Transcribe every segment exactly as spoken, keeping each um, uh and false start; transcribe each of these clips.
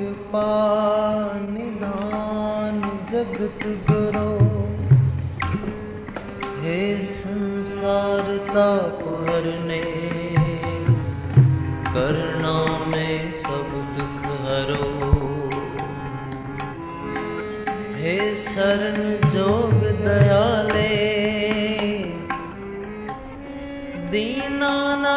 कृपा निधान जगत गुरु। हे संसार ताप हरने, करुणा में सब दुख हरो। हे शरण जोग दयाले, दीनानाथ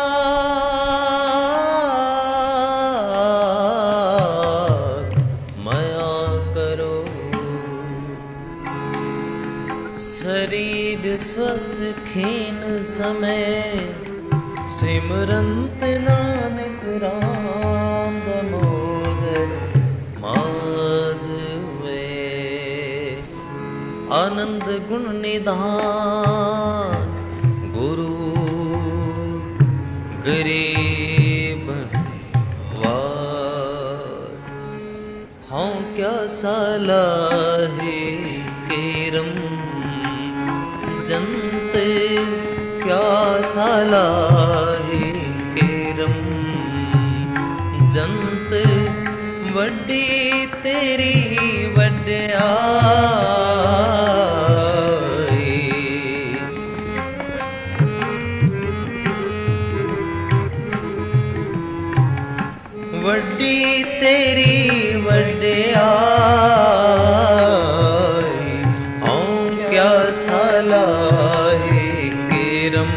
माया करो। शरीर स्वस्थ खीन समय, सिमरंत नानक राम दामोदर माधवे। आनंद गुण निधान गुरु गरीब वार। हाँ क्या सलाहे केरम जंत, क्या सलाहे केरम जंत। वड्डी तेरी वड्याई, वड्डी तेरी वड्याई। हाँ क्या सलाहे केरम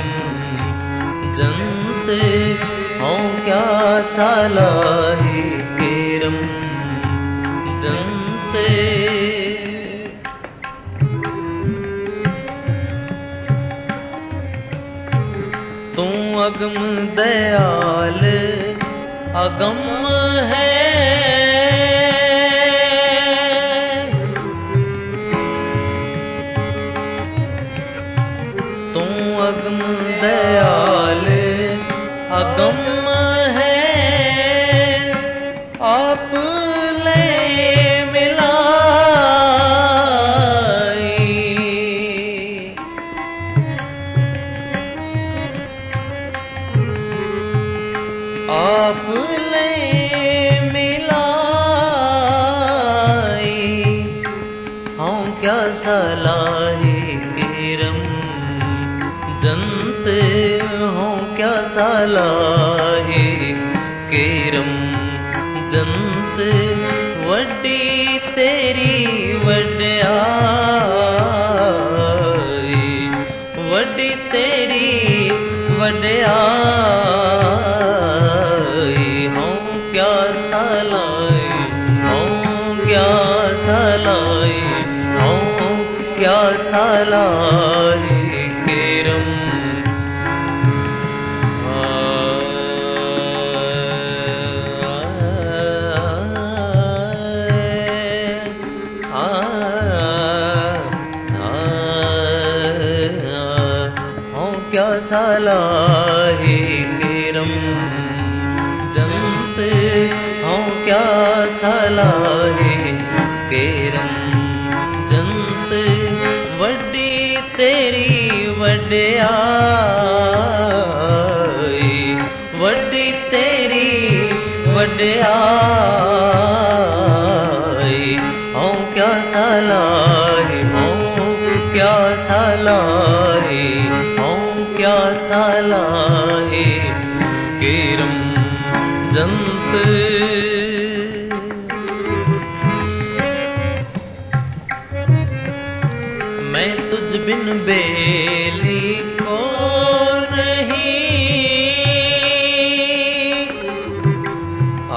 जंत, हाँ क्या सलाहे केरम जंत। तू अगम दयाल अगम है, तू अगम दयाल अगम है। आप ले मिलाई, आप ले मिलाई। हाँ क्या सलाहे केरम जंत, हाँ क्या सलाहे केरम जंत। वड्डी तेरी वड्याई, वड्डी तेरी वड्याई। हाँ क्या सलाहे, हाँ क्या सलाहे, हाँ क्या सलाहे केरम। क्या सलाहे केरम जंत, हाँ क्या सलाहे केरम जंत। वड्डी तेरी वड्याई, वड्डी तेरी वड्याई। हाँ क्या सलाहे, हाँ क्या सलाहे, हाँ क्या सलाहे केरम जंत। मैं तुझ बिन बेली को नहीं, आ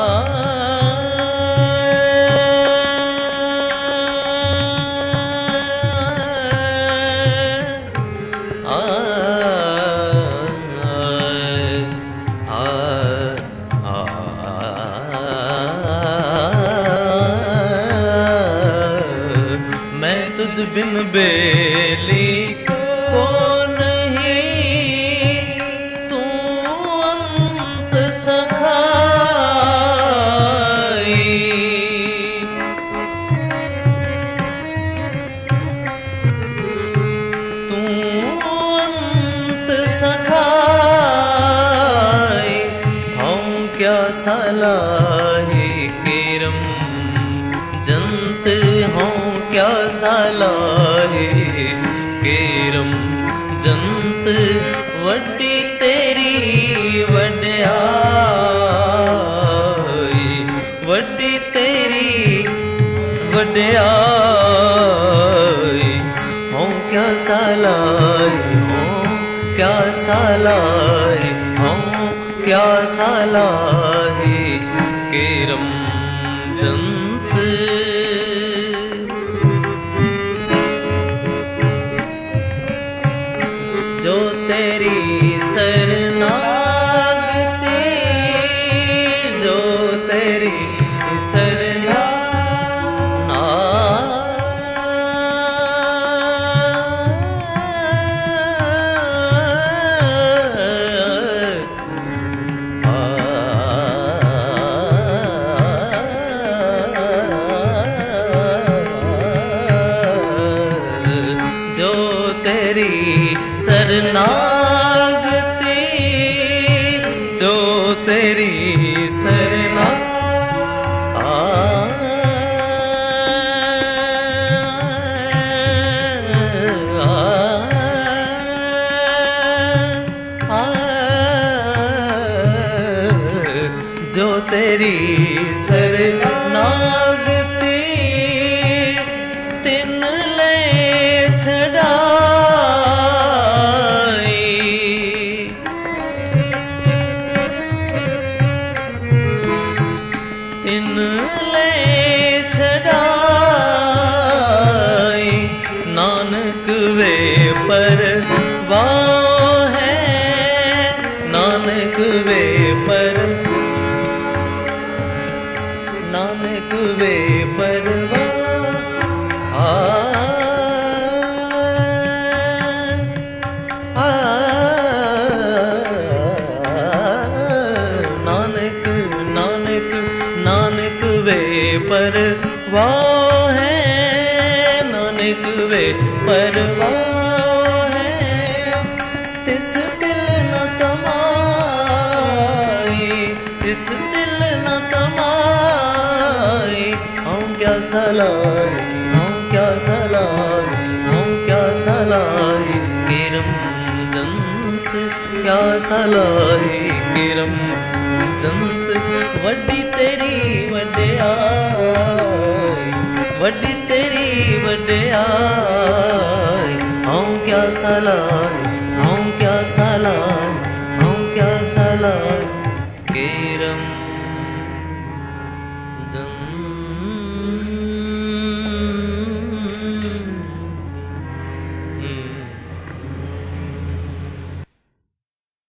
तुझ बिन बेली को नहीं, तू अंत सखाई। तू अंत सखाई। हम क्या सलाहे केरम वड्डी तेरी वड्याई हों क्या सालाई हों क्या सालाई हों क्या सालाई केरम जंत जो तेरी शरणागति जो तेरी शरणा जो तेरी शरणागति जो तेरी शरणा जो तेरी शरणागति तिन ले छड़ाई तिन ले छड़ाई नानक वे परवाह है नानक वे पर नानक वे परवाह आ आ नानक नानक नानक वे परवाह है नानक वे परवाह है तिस दिल न तमाई तिस दिल न तमाई हम क्या सलाई हम क्या सलाई हम क्या सलाई केरम जंत क्या सलाई केरम जंत वड्डी तेरी वड्याई वड्डी तेरी वड्याई हम क्या सलाई हम क्या सलाई हम क्या सलाई केरम जंत